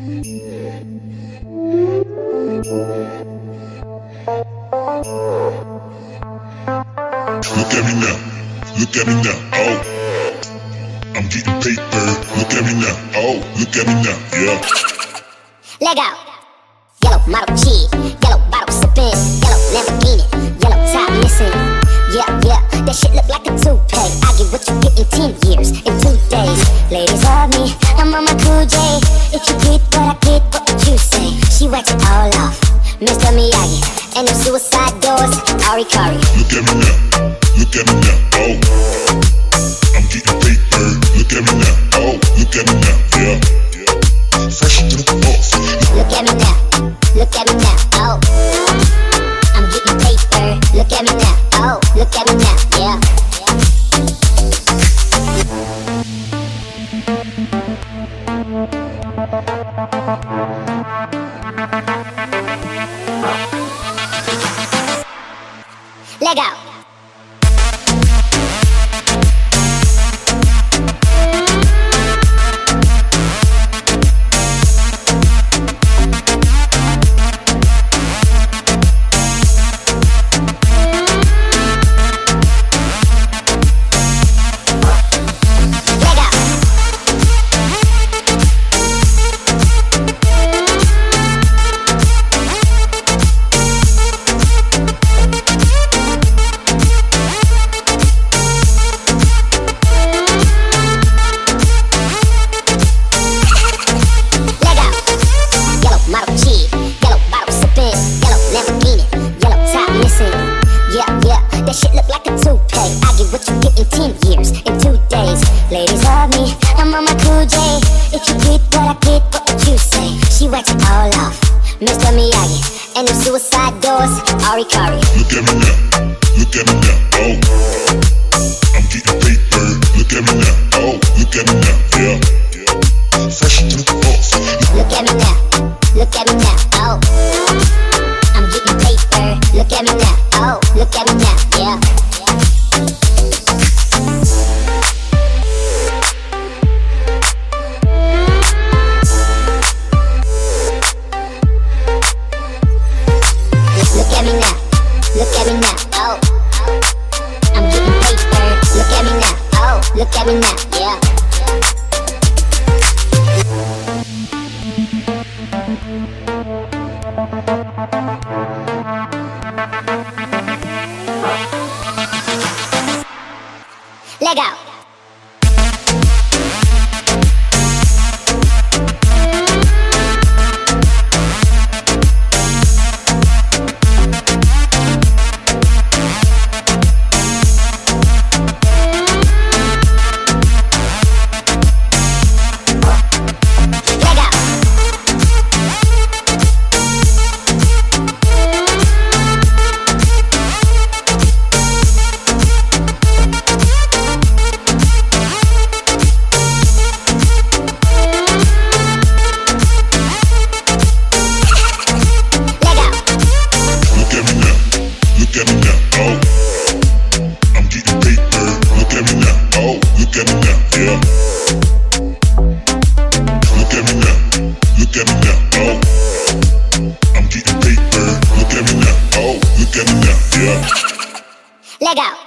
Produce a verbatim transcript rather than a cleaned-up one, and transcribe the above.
Look at me now, look at me now, oh, I'm getting paper. Look at me now, oh, look at me now, yeah. Leg out. Yellow model cheese, yellow bottle sipping, yellow Lamborghini, yellow top missing. Yeah, yeah, that shit look like a toupee. I get what you get in ten years, in two days. Ladies love me, I'm on my cool J. If you get what I get, what would you say? She wax it all off, Mister Miyagi, and them suicide doors, Ari Kari. Look at me now, look at me now, oh, I'm getting paper. Look at me now, oh, look at me now, yeah. Fresh to the boss. Look at me now, look at me now, oh, I'm getting paper. Look at me now, oh, look at me now, yeah. Leg out. That shit look like a toupee. I get what you get in ten years, in two days. Ladies love me, I'm on my cool J. If you get what I get, what would you say? She wax it all off, Mister Miyagi, and them suicide doors, Ari Kari. Look at me now, look at me now, oh, I'm getting paper. Look at me now, oh, look at me now, yeah. Fresh to the boss. Look at me now, look at me now, oh, I'm getting paper. Look at me now, oh, look at me now, yeah. Look at me now, look at me now, oh, I'm getting paper. Look at me now, oh, look at me now, yeah. Leg out. Look at me now, oh, I'm getting paper. Look at me now, oh, look at me now, yeah. Look at me now, look at me now, oh, I'm getting paper. Look at me now, oh, look at me now, yeah. Leg out.